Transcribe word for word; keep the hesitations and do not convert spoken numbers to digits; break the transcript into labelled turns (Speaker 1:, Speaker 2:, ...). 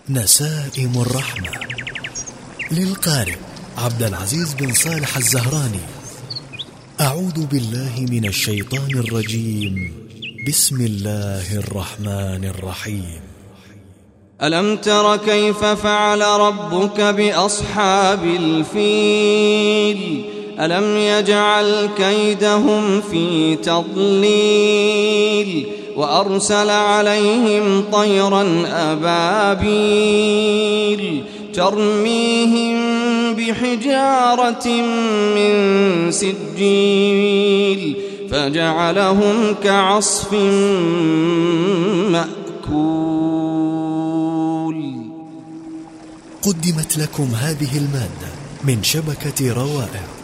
Speaker 1: نسائم الرحمة للقارئ عبد العزيز بن صالح الزهراني. أعوذ بالله من الشيطان الرجيم. بسم الله الرحمن الرحيم.
Speaker 2: ألم تر كيف فعل ربك بأصحاب الفيل ألم يجعل كيدهم في تضليل وأرسل عليهم طيرا أبابيل ترميهم بحجارة من سجيل فجعلهم كعصف مأكول.
Speaker 1: قدمت لكم هذه المادة من شبكة روائع.